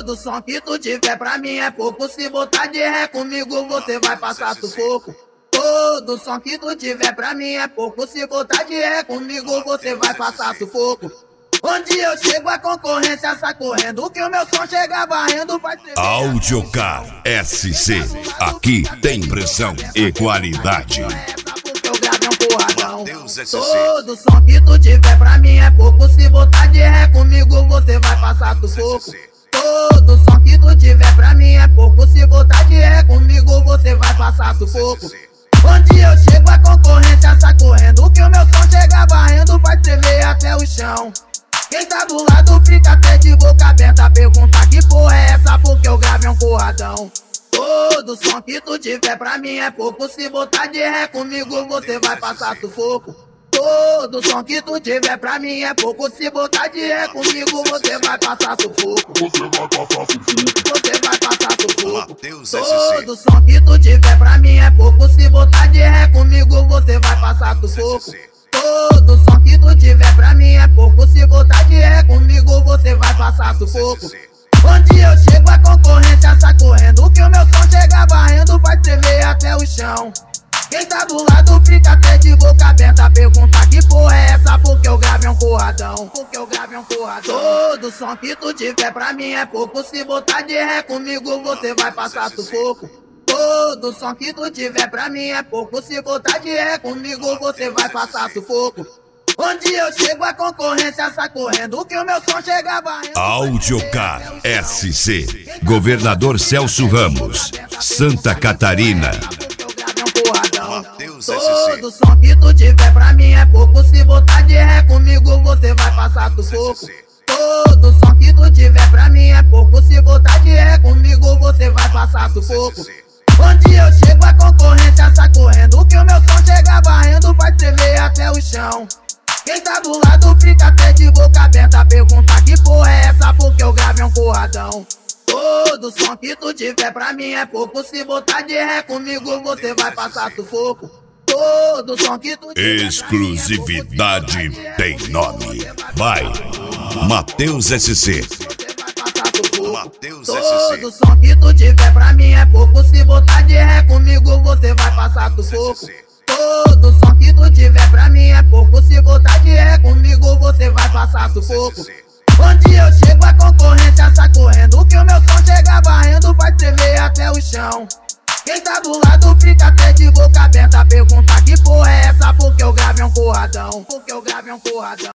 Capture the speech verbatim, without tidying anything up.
Todo som que tu tiver pra mim é pouco. Se botar de ré comigo você vai passar sufoco. Todo som que tu tiver pra mim é pouco. Se botar de ré comigo você vai passar sufoco. Onde eu chego a concorrência sai correndo. Que o meu som chega varrendo vai ser... Audiocar S C. Aqui tem pressão e qualidade. Todo som que tu tiver pra mim é pouco. Se botar de ré comigo você vai passar sufoco. Todo som que tu tiver pra mim é pouco. Se botar de ré comigo você vai passar sufoco. Onde eu chego a concorrência sai correndo. Que o meu som chega varrendo vai tremer até o chão. Quem tá do lado fica até de boca aberta. Pergunta que porra é essa porque eu gravei um porradão. Todo som que tu tiver pra mim é pouco. Se botar de ré comigo você vai passar sufoco. Todo som que tu tiver pra mim é pouco. Se botar de ré comigo você vai passar sufoco. Você vai passar sufoco. Você vai passar sufoco. Mateus Todo som que tu tiver pra mim é pouco. Se botar de ré comigo você vai passar sufoco. Todo som que tu tiver pra mim é pouco. Se botar de ré comigo você vai passar sufoco. Onde eu chego a concorrência sai correndo. Que o meu som chega varrendo vai tremer até o chão. Quem tá do lado fica até de boca aberta. Pergunta que porra é essa porque eu gravei um porradão. Porque eu gravei um porradão. Todo som que tu tiver pra mim é pouco. Se botar de ré comigo você vai passar sufoco. Todo som que tu tiver pra mim é pouco. Se botar de ré comigo você vai passar sufoco. Onde eu chego a concorrência sai correndo. Que o meu som chega varrendo. Audiocar S C. Governador Celso Ramos, Santa Catarina. Todo som que tu tiver pra mim é pouco. Se botar de ré comigo você vai passar sufoco. Todo som que tu tiver pra mim é pouco. Se botar de ré comigo você vai passar sufoco. Onde eu chego a concorrência sai correndo. Que o meu som chega varrendo vai tremer até o chão. Quem tá do lado fica até de boca aberta. Pergunta que porra é essa porque eu gravei um porradão. Todo som que tu tiver pra mim é pouco. Se botar de ré comigo você vai passar sufoco. Todo som que tu tiver Exclusividade tem nome. Vai, Mateus S C. Mateus S C. Todo som que tu tiver pra mim é pouco. Se botar de ré comigo você vai passar sufoco. Todo som que tu tiver pra mim é pouco. Se botar de ré comigo você vai passar sufoco. Onde eu chego a concorrência sai correndo. Que o meu som chega varrendo vai tremer até o chão. Quem tá do lado fica até de boca aberta. Pergunta que porra é essa porque eu gravei um porradão. Porque eu gravei um porradão.